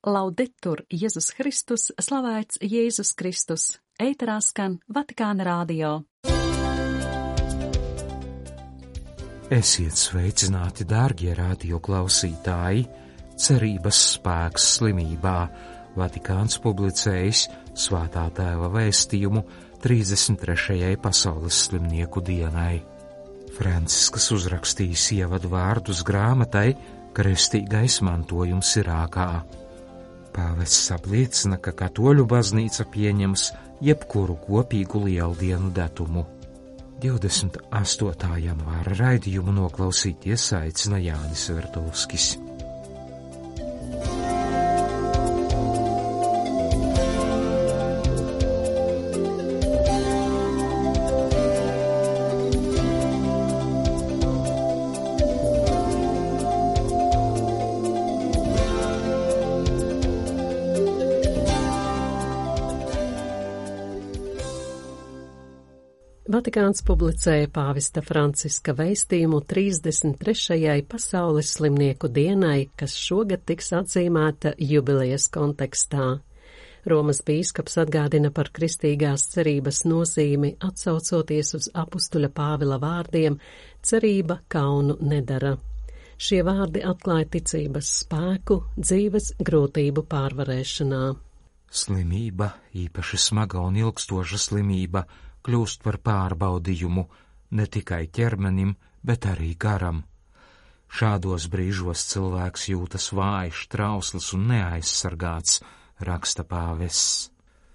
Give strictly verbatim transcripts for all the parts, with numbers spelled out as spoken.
Laudetur Jēzus Kristus, slavēts Jēzus Kristus, ēterā skan Vatikāna radio. Esiet sveicināti, dārgie radio klausītāji! Cerības spēks slimībā. Vatikāns publicējis Svētā Tēva vēstījumu trīsdesmit trešajai pasaules slimnieku dienai. Francisks uzrakstījis ievadu vārdus grāmatai Kristīgais mantojums Irākā. Pāvests apliecina, ka katoļu baznīca pieņems jebkuru kopīgu lieldienu datumu. divdesmit astotā janvāra raidījumu noklausīties aicina Jānis Vertovskis. Vatikāns publicēja pāvesta Franciska vēstījumu trīsdesmit trešajai pasaules slimnieku dienai, kas šogad tiks atzīmēta jubilejas kontekstā. Romas bīskaps atgādina par kristīgās cerības nozīmi, atsaucoties uz apustuļa Pāvila vārdiem: cerība kaunu nedara. Šie vārdi atklāja ticības spēku dzīves grūtību pārvarēšanā. Slimība, īpaši smaga un ilgstoša slimība, kļūst par pārbaudījumu ne tikai ķermenim, bet arī garam. Šādos brīžos cilvēks jūtas vājš, trausls un neaizsargāts, raksta pāvests.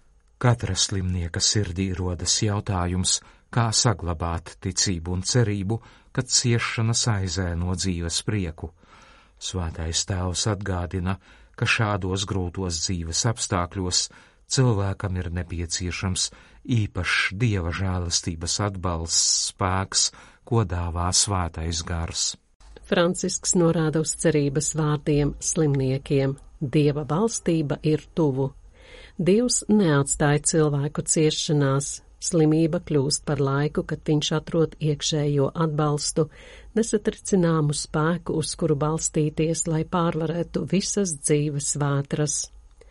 Katra slimnieka sirdī rodas jautājums, kā saglabāt ticību un cerību, kad ciešanas aizēno dzīves prieku. Svētais Tēvs atgādina, ka šādos grūtos dzīves apstākļos cilvēkam ir nepieciešams īpašs Dieva žēlastības atbalsts, spēks, ko dāvā Svētais Gars. Francisks norāda uz cerības vārdiem slimniekiem: Dieva valstība ir tuvu. Dievs neatstāja cilvēku ciešanās, slimība kļūst par laiku, kad viņš atrod iekšējo atbalstu, nesatricināmu spēku, uz kuru balstīties, lai pārvarētu visas dzīves vētras.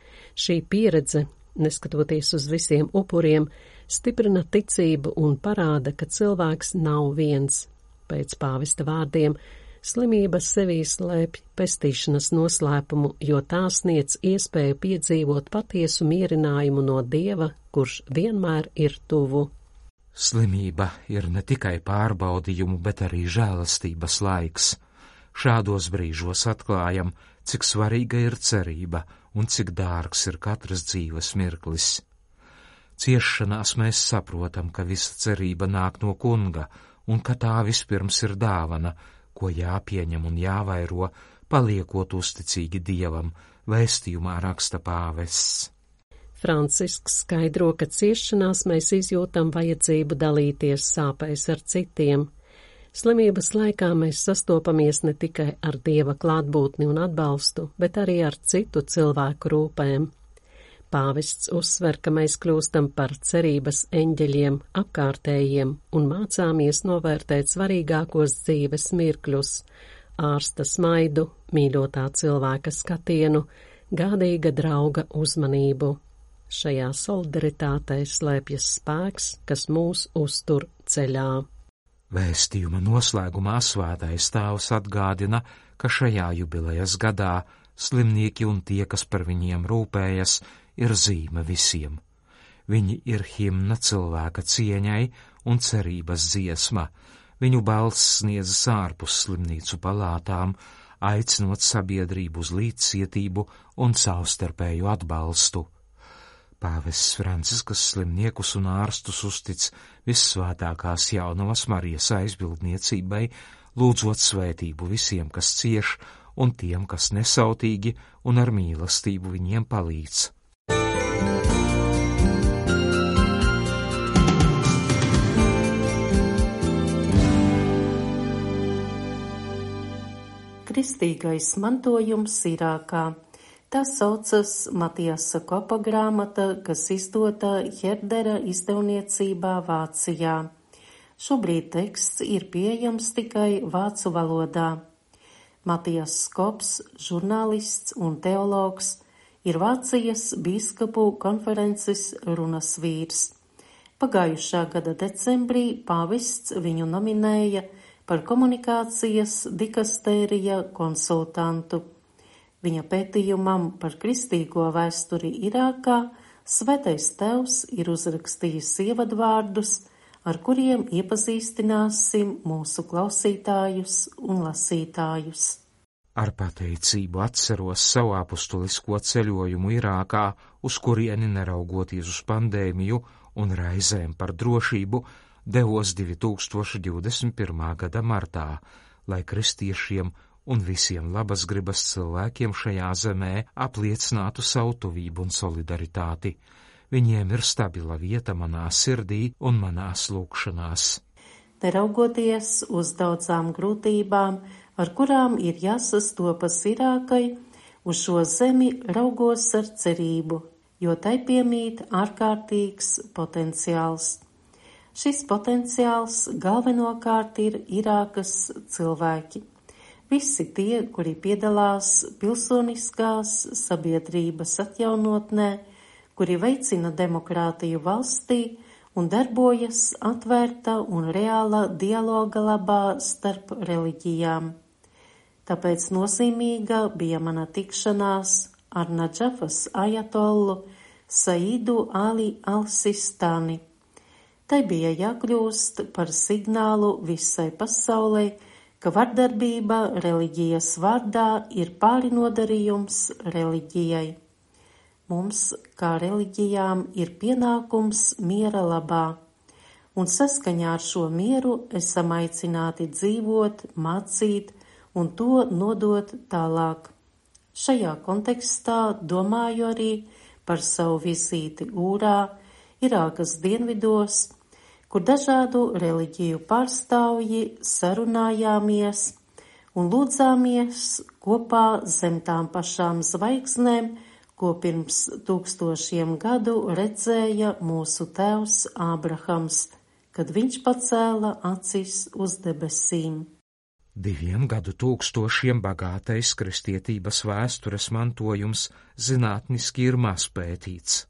Šī pieredze, neskatoties uz visiem upuriem, stiprina ticību un parāda, ka cilvēks nav viens. Pēc pāvesta vārdiem, slimība sevī slēpj pestīšanas noslēpumu, jo tā sniedz iespēju piedzīvot patiesu mierinājumu no Dieva, kurš vienmēr ir tuvu. Slimība ir ne tikai pārbaudījumu, bet arī žēlastības laiks. Šādos brīžos atklājam, cik svarīga ir cerība un cik dārgs ir katras dzīves mirklis. Ciešanās mēs saprotam, ka visa cerība nāk no Kunga un ka tā vispirms ir dāvana, ko jāpieņem un jāvairo, paliekot uzticīgi Dievam, vēstījumā raksta pāvests. Francisks skaidro, ka ciešanās mēs izjūtam vajadzību dalīties sāpēs ar citiem. Slimības laikā mēs sastopamies ne tikai ar Dieva klātbūtni un atbalstu, bet arī ar citu cilvēku rūpēm. Pāvests uzsver, ka mēs kļūstam par cerības eņģeļiem, apkārtējiem un mācāmies novērtēt svarīgākos dzīves mirkļus – ārsta smaidu, mīļotā cilvēka skatienu, gādīga drauga uzmanību. Šajā solidaritātē slēpjas spēks, kas mūs uztur ceļā. Vēstījuma noslēgumā Svētais Tēvs atgādina, ka šajā jubilejas gadā slimnieki un tie, kas par viņiem rūpējas, ir zīme visiem. Viņi ir himna cilvēka cieņai un cerības dziesma. Viņu balss sniedzas ārpus slimnīcu palātām, aicinot sabiedrību uz līdzcietību un savstarpēju atbalstu. Pāvests Francisks slimniekus un ārstus uztic Vissvētākās Jaunavas Marijas aizbildniecībai, lūdzot svētību visiem, kas cieš, un tiem, kas nesautīgi un ar mīlestību viņiem palīdz. Kristīgais mantojums Irākā. Tā saucas Matiasa Kopa grāmata, kas izdota Herdera izdevniecībā Vācijā. Šobrīd teksts ir pieejams tikai vācu valodā. Matijas Skops, žurnālists un teologs, ir Vācijas bīskapu konferences runas vīrs. Pagājušā gada decembrī pāvests viņu nominēja par komunikācijas dikastērija konsultantu. Viņa pētījumam par kristīgo vēsturi Irākā Svētais Tēvs ir uzrakstījis ievadvārdus, ar kuriem iepazīstināsim mūsu klausītājus un lasītājus. Ar pateicību atceros savu apustulisko ceļojumu Irākā, uz kurieni neraugoties uz pandēmiju un raizēm par drošību, devos divi tūkstoši divdesmit pirmā gada martā, lai kristiešiem un visiem labas gribas cilvēkiem šajā zemē apliecinātu savu tuvību un solidaritāti. Viņiem ir stabila vieta manā sirdī un manās lūkšanās. Neraugoties uz daudzām grūtībām, ar kurām ir jāsastopas Irākai, uz šo zemi raugos ar cerību, jo tai piemīt ārkārtīgs potenciāls. Šis potenciāls galvenokārt ir Irākas cilvēki. Visi tie, kuri piedalās pilsoniskās sabiedrības atjaunotnē, kuri veicina demokrātiju valstī un darbojas atvērta un reāla dialoga labā starp reliģijām. Tāpēc nozīmīga bija mana tikšanās ar Nadžafas ajatollu Saidu Ali al-Sistani. Tai bija jākļūst par signālu visai pasaulē, ka vardarbība reliģijas vārdā ir pārinodarījums reliģijai. Mums, kā reliģijām, ir pienākums miera labā, un saskaņā ar šo mieru esam aicināti dzīvot, mācīt un to nodot tālāk. Šajā kontekstā domāju arī par savu vizīti Ūrā, Irākas dienvidos, kur dažādu reliģiju pārstāvji sarunājāmies un lūdzāmies kopā zem tām pašām zvaigznēm, ko pirms tūkstošiem gadu redzēja mūsu tēvs Ābrahams, kad viņš pacēla acis uz debesīm. Diviem gadu tūkstošiem bagātais kristietības vēstures mantojums zinātniski ir maz pētīts.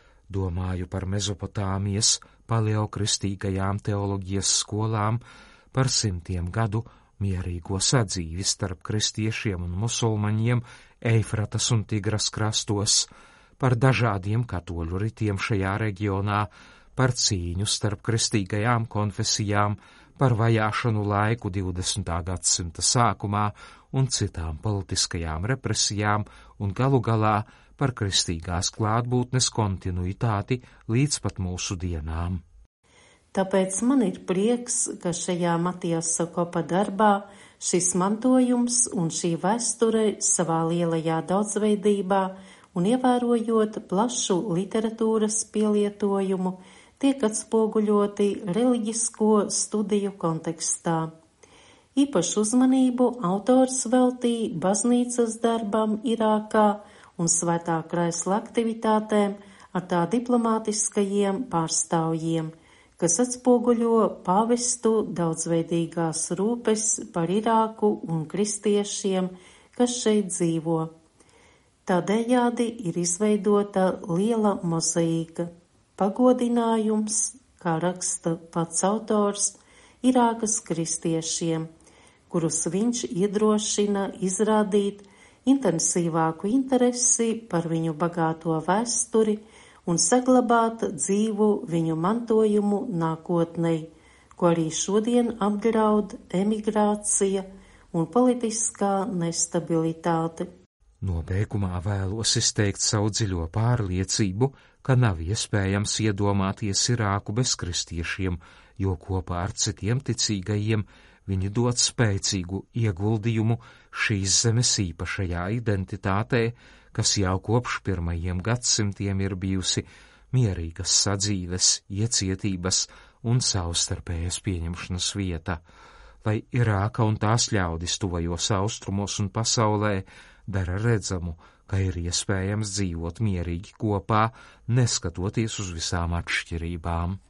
Domāju par Mezopotāmijas paleokristīgajām teoloģijas skolām, par simtiem gadu mierīgo sadzīvi starp kristiešiem un musulmaņiem Eifratas un Tigras krastos, par dažādiem katoļu ritiem šajā reģionā, par cīņu starp kristīgajām konfesijām, par vajāšanu laiku divdesmitā gadsimta sākumā un citām politiskajām represijām un galu galā par kristīgās klātbūtnes kontinuitāti līdz pat mūsu dienām. Tāpēc man ir prieks, ka šajā Matiasa Kopa darbā šis mantojums un šī vēsture savā lielajā daudzveidībā un ievērojot plašu literatūras pielietojumu, tiek atspoguļoti reliģisko studiju kontekstā. Īpašu uzmanību autors veltīja baznīcas darbam Irākā un Svētā Kraisla aktivitātēm ar tā diplomātiskajiem pārstāvjiem, kas atspoguļo pāvestu daudzveidīgās rūpes par Irāku un kristiešiem, kas šeit dzīvo. Tādējādi ir izveidota liela mozaīka, pagodinājums, kā raksta pats autors, Irākas kristiešiem, kurus viņš iedrošina izrādīt intensīvāku interesi par viņu bagāto vēsturi un saglabāt dzīvu viņu mantojumu nākotnei, ko arī šodien apdraud emigrācija un politiskā nestabilitāte. Nobeigumā vēlos izteikt savu dziļo pārliecību, ka nav iespējams iedomāties Irāku bez kristiešiem, jo kopā ar citiem ticīgajiem viņi dod spēcīgu ieguldījumu šīs zemes īpašajā identitātē, kas jau kopš pirmajiem gadsimtiem ir bijusi mierīgas sadzīves, iecietības un savstarpējas pieņemšanas vieta, lai Irāka un tās ļaudis tuvajos austrumos un pasaulē dara redzamu, ka ir iespējams dzīvot mierīgi kopā, neskatoties uz visām atšķirībām.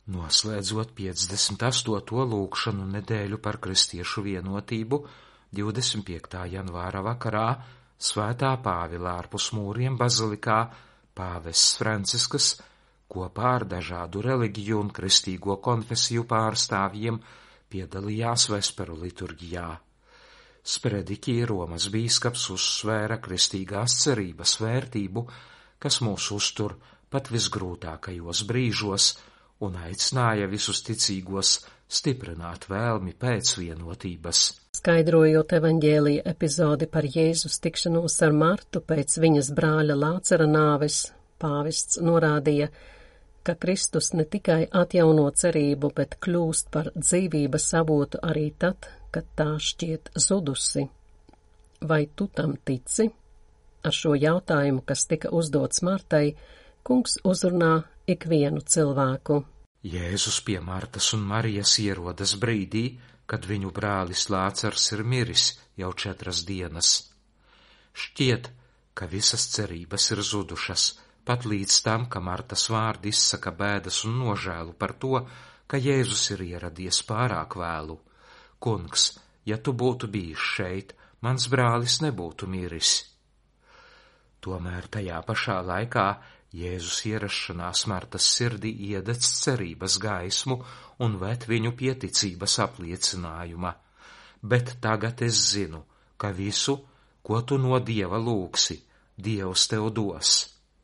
Noslēdzot piecdesmit astoto lūgšanu nedēļu par kristiešu vienotību, divdesmit piektā janvāra vakarā Svētā Pāvila ārpus mūriem bazilikā pāvests Francisks kopā ar dažādu reliģiju un kristīgo konfesiju pārstāvjiem piedalījās vesperu liturģijā. Sprediķī Romas bīskaps uzsvēra kristīgās cerības vērtību, kas mūs uztur pat visgrūtākajos brīžos, un aicināja visus ticīgos stiprināt vēlmi pēc vienotības. Skaidrojot evaņģēlija epizodi par Jēzus tikšanos ar Martu pēc viņas brāļa Lācara nāves, pāvests norādīja, ka Kristus ne tikai atjauno cerību, bet kļūst par dzīvības avotu arī tad, kad tā šķiet zudusi. Vai tu tam tici? Ar šo jautājumu, kas tika uzdots Martai, Kungs uzrunā ikvienu cilvēku. Jēzus pie Martas un Marijas ierodas brīdī, kad viņu brālis Lācars ir miris jau četras dienas. Šķiet, ka visas cerības ir zudušas, pat līdz tam, ka Martas vārdi izsaka bēdas un nožēlu par to, ka Jēzus ir ieradies pārāk vēlu. Kungs, ja tu būtu bijis šeit, mans brālis nebūtu miris. Tomēr tajā pašā laikā Jēzus ierašanās Martas sirdī iededz cerības gaismu un ved viņu pie ticības apliecinājuma. Bet tagad es zinu, ka visu, ko tu no Dieva lūgsi, Dievs tev dos.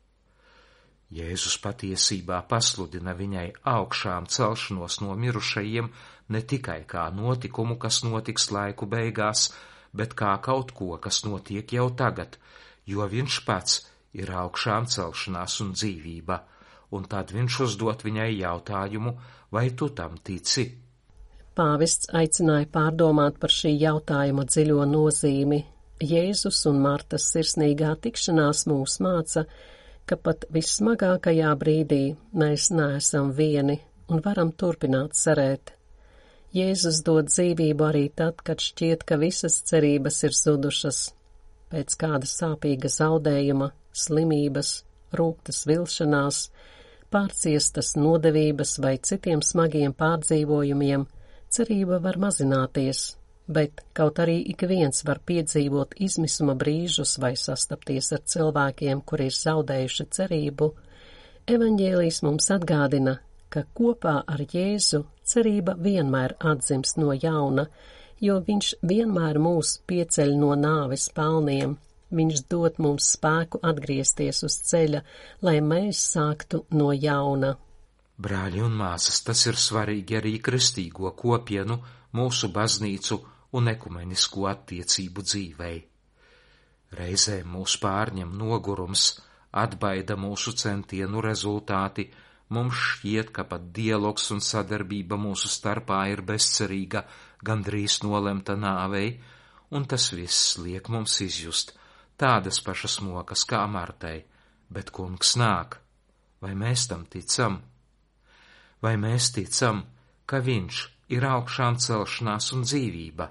Jēzus patiesībā pasludina viņai augšām celšanos no mirušajiem ne tikai kā notikumu, kas notiks laiku beigās, bet kā kaut ko, kas notiek jau tagad, jo viņš pats ir augšām celšanās un dzīvība, un tad viņš uzdot viņai jautājumu, vai tu tam tici? Pāvests aicināja pārdomāt par šī jautājuma dziļo nozīmi. Jēzus un Martas sirsnīgā tikšanās mūs māca, ka pat vissmagākajā brīdī mēs neesam vieni un varam turpināt cerēt. Jēzus dod dzīvību arī tad, kad šķiet, ka visas cerības ir zudušas. Pēc kāda sāpīga zaudējuma, slimības, rūgtas vilšanās, pārciestas nodevības vai citiem smagiem pārdzīvojumiem, cerība var mazināties, bet kaut arī ik viens var piedzīvot izmisuma brīžus vai sastapties ar cilvēkiem, kuri ir zaudējuši cerību, evaņģēlijs mums atgādina, ka kopā ar Jēzu cerība vienmēr atzimst no jauna, jo viņš vienmēr mūs pieceļ no nāves palniem. Viņš dod mums spēku atgriezties uz ceļa, lai mēs sāktu no jauna. Brāļi un māsas, tas ir svarīgi arī kristīgo kopienu, mūsu baznīcu un ekumenisko attiecību dzīvei. Reizēm mūs pārņem nogurums, atbaida mūsu centienu rezultāti, mums šķiet, ka pat dialogs un sadarbība mūsu starpā ir bezcerīga, gandrīz nolemta nāvei, un tas viss liek mums izjust tādas pašas mokas kā Martai, bet Kungs nāk. Vai mēs tam ticam? Vai mēs ticam, ka viņš ir augšām celšanās un dzīvība?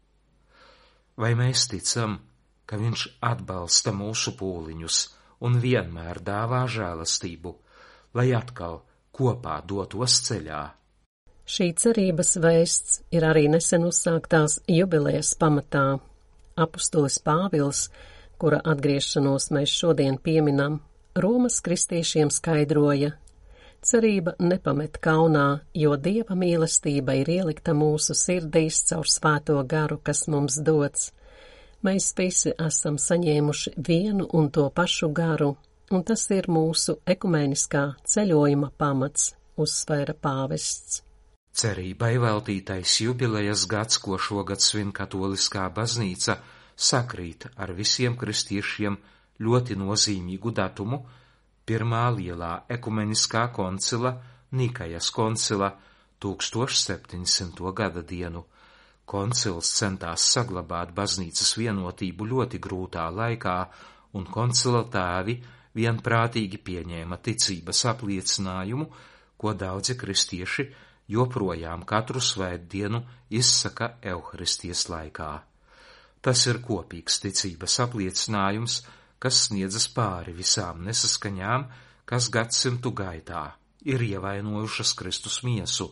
Vai mēs ticam, ka viņš atbalsta mūsu pūliņus un vienmēr dāvā žēlastību, lai atkal kopā dotos ceļā? Šī cerības vēsts ir arī nesen uzsāktās jubilejas pamatā. Apustulis Pāvils, kura atgriešanos mēs šodien pieminam, Romas kristiešiem skaidroja: cerība nepamet kaunā, jo Dieva mīlestība ir ielikta mūsu sirdīs caur svēto garu, kas mums dots. Mēs visi esam saņēmuši vienu un to pašu garu, un tas ir mūsu ekumeniskā ceļojuma pamats, uzsvēra pāvests. Cerībai veltītais jubilejas gads, ko šogad svin katoliskā baznīca, sakrīt ar visiem kristiešiem ļoti nozīmīgu datumu, pirmā lielā ekumeniskā koncila, Nikajas koncila, tūkstoš septiņsimto gada dienu. Koncils centās saglabāt baznīcas vienotību ļoti grūtā laikā, un koncila tēvi vienprātīgi pieņēma ticības apliecinājumu, ko daudzi kristieši joprojām katru svētdienu izsaka Euharistijas laikā. Tas ir kopīgs ticības apliecinājums, kas sniedzas pāri visām nesaskaņām, kas gadsimtu gaitā ir ievainojušas Kristus miesu.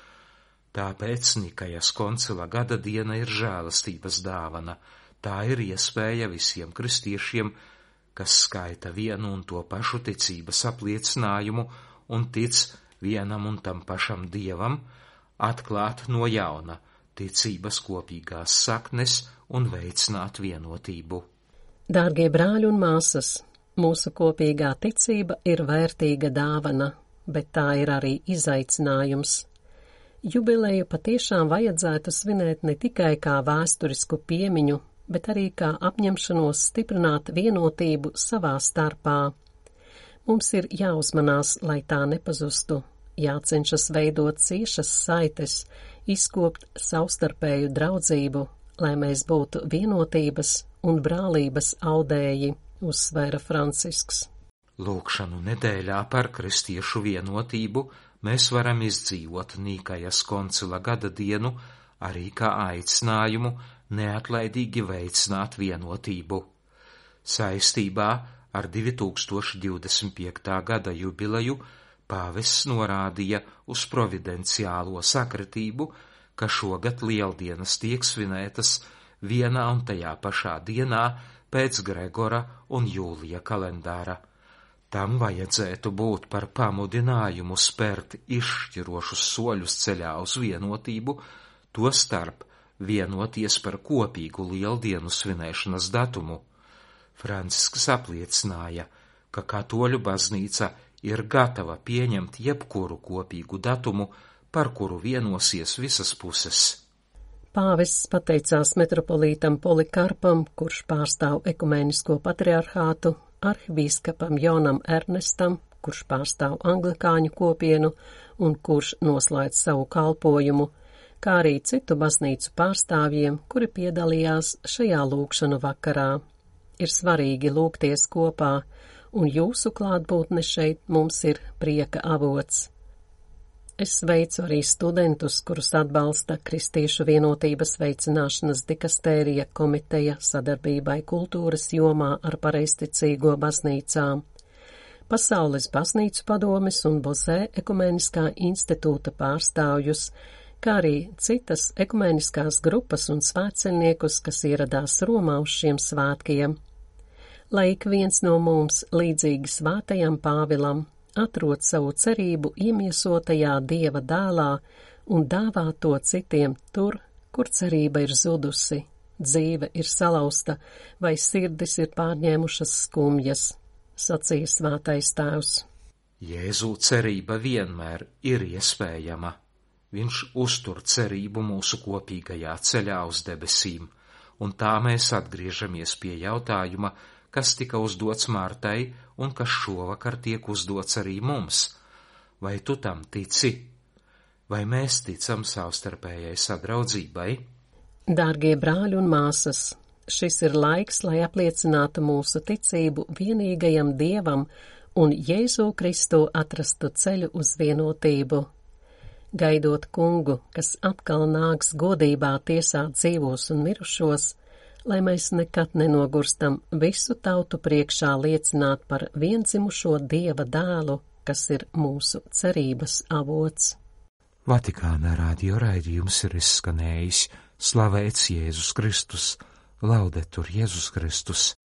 Tāpēc Nikajas koncila gada diena ir žēlastības dāvana. Tā ir iespēja visiem kristiešiem, kas skaita vienu un to pašu ticības apliecinājumu un tic vienam un tam pašam Dievam, atklāt no jauna ticības kopīgās saknes un veicināt vienotību. Dārgie brāļi un māsas, mūsu kopīgā ticība ir vērtīga dāvana, bet tā ir arī izaicinājums. Jubileju patiešām vajadzētu svinēt ne tikai kā vēsturisku piemiņu, bet arī kā apņemšanos stiprināt vienotību savā starpā. Mums ir jāuzmanās, lai tā nepazustu, jācenšas veidot ciešas saites, izkopt savstarpēju draudzību, lai mēs būtu vienotības un brālības audēji, uzsvēra Francisks. Lūkšanu nedēļā par kristiešu vienotību mēs varam izdzīvot Nikajas koncila gada dienu arī kā aicinājumu neatlaidīgi veicināt vienotību. Saistībā ar divi tūkstoši divdesmit piektā gada jubileju pāvests norādīja uz providenciālo sakritību, ka šogad lieldienas tiek svinētas vienā un tajā pašā dienā pēc Gregora un Jūlija kalendāra. Tam vajadzētu būt par pamudinājumu spērt izšķirošus soļus ceļā uz vienotību, to starp vienoties par kopīgu lieldienu svinēšanas datumu. Francisks apliecināja, ka katoļu baznīca ir gatava pieņemt jebkuru kopīgu datumu, par kuru vienosies visas puses. Pāvests pateicās metropolītam Polikarpam, kurš pārstāv ekumēnisko patriarhātu, arhibīskapam Jonam Ernestam, kurš pārstāv anglikāņu kopienu un kurš noslēdz savu kalpojumu, kā arī citu baznīcu pārstāvjiem, kuri piedalījās šajā lūgšanu vakarā. Ir svarīgi lūgties kopā, un jūsu klātbūtne šeit mums ir prieka avots. Es sveicu arī studentus, kurus atbalsta Kristiešu vienotības veicināšanas dikastērija komiteja sadarbībai kultūras jomā ar pareizticīgo baznīcām. Pasaules baznīcu padomes un Bozē ekumeniskā institūta pārstāvjus, kā arī citas ekumeniskās grupas un svētceļniekus, kas ieradās Romā uz šiem svētkiem. Lai ik viens no mums, līdzīgi svētajam Pāvilam, atrod savu cerību iemiesotajā Dieva dēlā un dāvā to citiem tur, kur cerība ir zudusi, dzīve ir salauzta vai sirdis ir pārņēmušas skumjas, sacīja svētais tēvs. Jēzu cerība vienmēr ir iespējama. Viņš uztur cerību mūsu kopīgajā ceļā uz debesīm, un tā mēs atgriežamies pie jautājuma, kas tika uzdots Martai un kas šovakar tiek uzdots arī mums. Vai tu tam tici? Vai mēs ticam savstarpējai sadraudzībai? Dārgie brāļi un māsas, šis ir laiks, lai apliecinātu mūsu ticību vienīgajam Dievam un Jēzu Kristu atrastu ceļu uz vienotību. Gaidot kungu, kas atkal nāks godībā tiesāt dzīvos un mirušos, lai mēs nekad nenogurstam visu tautu priekšā liecināt par viendzimušo Dieva dēlu, kas ir mūsu cerības avots. Vatikāna radio raidījums ir izskanējis. Slavēts Jēzus Kristus, laudetur Jēzus Kristus.